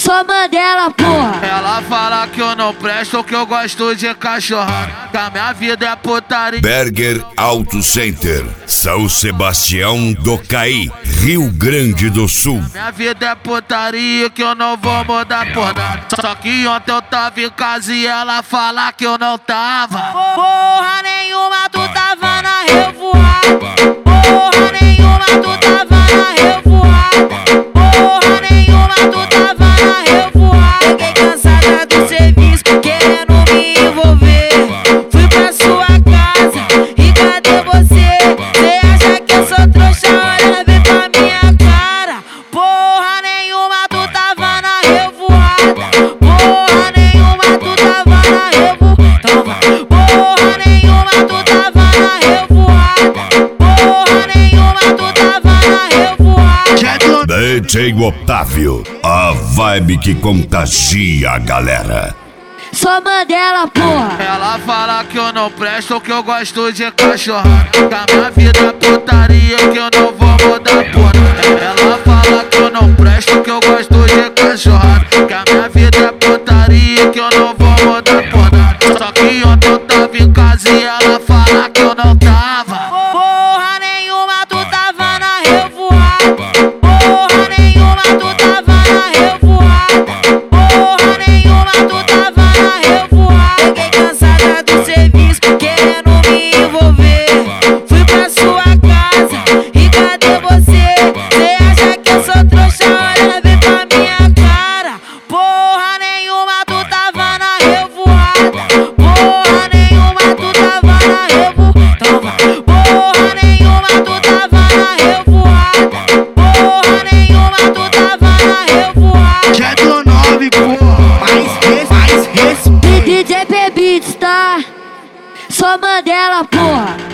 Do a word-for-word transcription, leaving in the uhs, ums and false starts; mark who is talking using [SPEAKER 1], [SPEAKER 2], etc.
[SPEAKER 1] Sou Mandela, porra.
[SPEAKER 2] Ela fala que eu não presto, que eu gosto de cachorrada, que a minha vida é putaria.
[SPEAKER 3] Berger Auto Center, São Sebastião do Caí, Rio Grande do Sul.
[SPEAKER 2] Minha vida é putaria, que eu não vou mudar por nada. Só que ontem eu tava em casa e ela fala que eu não tava.
[SPEAKER 1] Porra nenhuma, tu tava na revoada. Porra nenhuma, tu tava na revoada. Porra nenhuma, tu tava na revoada. Fiquei cansada do serviço, querendo me envolver. Fui pra sua casa e cadê você? Cê acha que eu sou trouxa? Olha bem pra minha cara. Porra nenhuma, tu tava na revoada. Porra nenhuma, tu tava na revoada. Porra nenhuma, tu tava na revoada. Porra nenhuma, tu tava na revoada.
[SPEAKER 3] D J Otávio, a vibe que contagia a galera.
[SPEAKER 1] Sou Mandela, porra.
[SPEAKER 2] Ela fala que eu não presto, que eu gosto de cachorrada, que a minha vida é putaria, que eu não vou mudar por nada. Ela fala que eu não presto, que eu gosto de cachorrada, que a minha vida é putaria, que eu não vou mudar por nada. Só que ontem eu tava em casa e ela fala que eu não tava.
[SPEAKER 1] Porra nenhuma, tu tava na revoada. Porra nenhuma, tu tava na revoada. Porra nenhuma, tu tava na revoada. Fiquei cansada do serviço, querendo me envolver. Fui pra sua casa e cadê você? Cê acha que eu sou trouxa? Olha bem pra minha cara. Porra nenhuma, tu tava na revoada. Porra nenhuma, tu tava na revoada. Porra nenhuma, tu tava na revoada. Porra nenhuma, tu tava na revoada.
[SPEAKER 4] Jetlo nove, porra. Mais res, mais res.
[SPEAKER 1] D J P Beats, tá? Sou Mandela, porra.